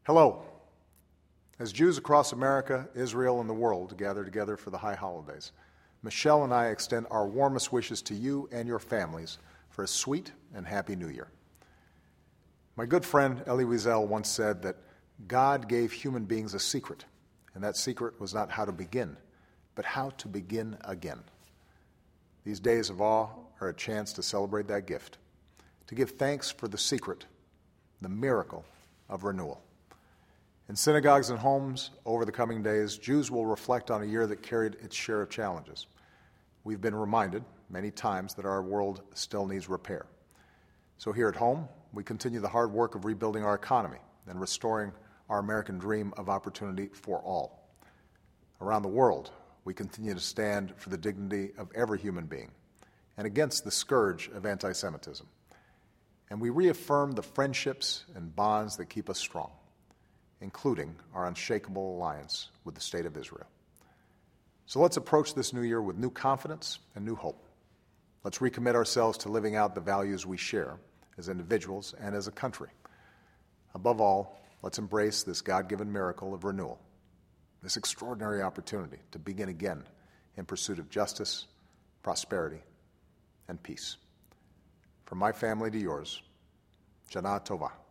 Hello. As Jews across America, Israel, and the world gather together for the high holidays, Michelle and I extend our warmest wishes to you and your families for a sweet and happy New Year. My good friend Elie Wiesel once said that God gave human beings a secret, and that secret was not how to begin, but how to begin again. These days of awe are a chance to celebrate that gift, to give thanks for the secret, the miracle of renewal. In synagogues and homes over the coming days, Jews will reflect on a year that carried its share of challenges. We've been reminded many times that our world still needs repair. So here at home, we continue the hard work of rebuilding our economy and restoring our American dream of opportunity for all. Around the world, we continue to stand for the dignity of every human being and against the scourge of anti-Semitism. And we reaffirm the friendships and bonds that keep us strong, including our unshakable alliance with the State of Israel. So let's approach this new year with new confidence and new hope. Let's recommit ourselves to living out the values we share as individuals and as a country. Above all, let's embrace this God-given miracle of renewal, this extraordinary opportunity to begin again in pursuit of justice, prosperity, and peace. From my family to yours, Shana Tova.